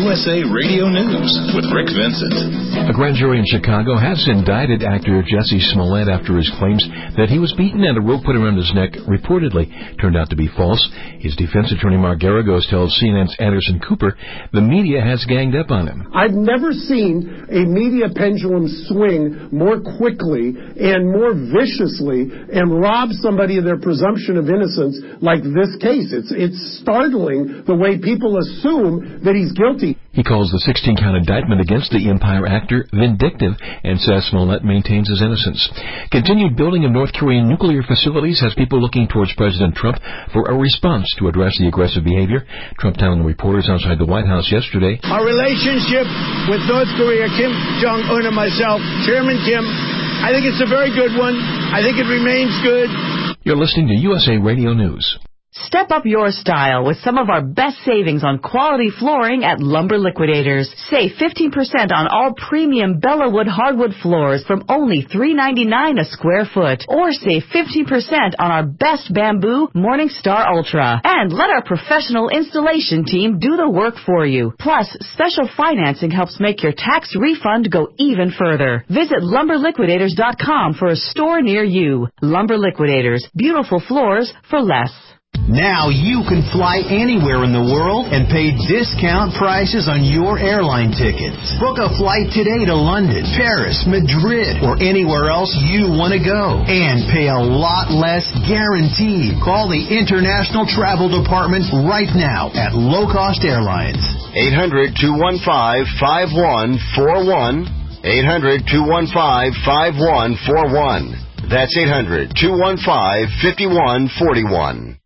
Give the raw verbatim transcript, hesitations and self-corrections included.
S A Radio News with Rick Vincent. A grand jury in Chicago has indicted actor Jesse Smollett after his claims that he was beaten and a rope put around his neck reportedly turned out to be false. His defense attorney, Mark Garagos, tells C N N's Anderson Cooper the media has ganged up on him. I've never seen a media pendulum swing more quickly and more viciously and rob somebody of their presumption of innocence like this case. It's, it's startling the way people assume that he's guilty. He calls the sixteen-count indictment against the Empire actor vindictive and says Smollett maintains his innocence. Continued building of North Korean nuclear facilities has people looking towards President Trump for a response to address the aggressive behavior. Trump telling reporters outside the White House yesterday, "Our relationship with North Korea, Kim Jong-un and myself, Chairman Kim, I think it's a very good one. I think it remains good." You're listening to U S A Radio News. Step up your style with some of our best savings on quality flooring at Lumber Liquidators. Save fifteen percent on all premium Bellawood hardwood floors from only three ninety-nine a square foot. Or save fifteen percent on our best bamboo Morningstar Ultra. And let our professional installation team do the work for you. Plus, special financing helps make your tax refund go even further. Visit lumber liquidators dot com for a store near you. Lumber Liquidators. Beautiful floors for less. Now you can fly anywhere in the world and pay discount prices on your airline tickets. Book a flight today to London, Paris, Madrid, or anywhere else you want to go. And pay a lot less guaranteed. Call the International Travel Department right now at Low Cost Airlines. eight hundred, two one five, five one four one. eight hundred, two one five, five one four one. That's eight hundred, two one five, five one four one.